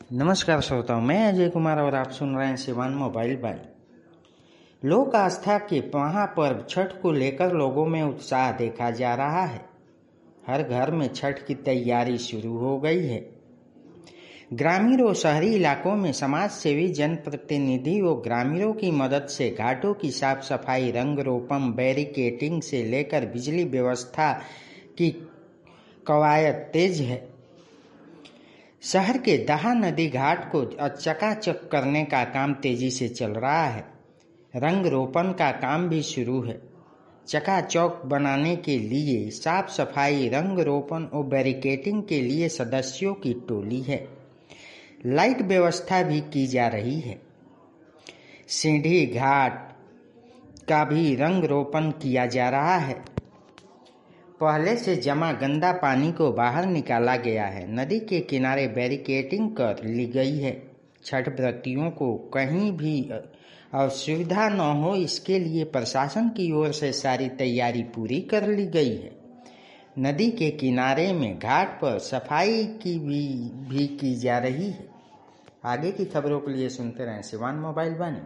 नमस्कार श्रोताओं, मैं अजय कुमार और आप सुन रहे हैं सिवान मोबाइल बानी। लोक आस्था के महापर्व छठ को लेकर लोगों में उत्साह देखा जा रहा है। हर घर में छठ की तैयारी शुरू हो गई है। ग्रामीण और शहरी इलाकों में समाज सेवी जनप्रतिनिधि व ग्रामीणों की मदद से घाटों की साफ सफाई, रंग रोपण, बैरिकेडिंग से लेकर बिजली व्यवस्था की कवायद तेज है। शहर के दाहा नदी घाट को चकाचक करने का काम तेजी से चल रहा है। रंग रोपण का काम भी शुरू है। चकाचौक बनाने के लिए साफ सफाई, रंग रोपण और बैरिकेडिंग के लिए सदस्यों की टोली है। लाइट व्यवस्था भी की जा रही है। सीढ़ी घाट का भी रंग रोपण किया जा रहा है। पहले से जमा गंदा पानी को बाहर निकाला गया है। नदी के किनारे बैरिकेडिंग कर ली गई है। छठ व्रतियों को कहीं भी असुविधा न हो, इसके लिए प्रशासन की ओर से सारी तैयारी पूरी कर ली गई है। नदी के किनारे में घाट पर सफाई की भी की जा रही है। आगे की खबरों के लिए सुनते रहें सिवान मोबाइल बानी।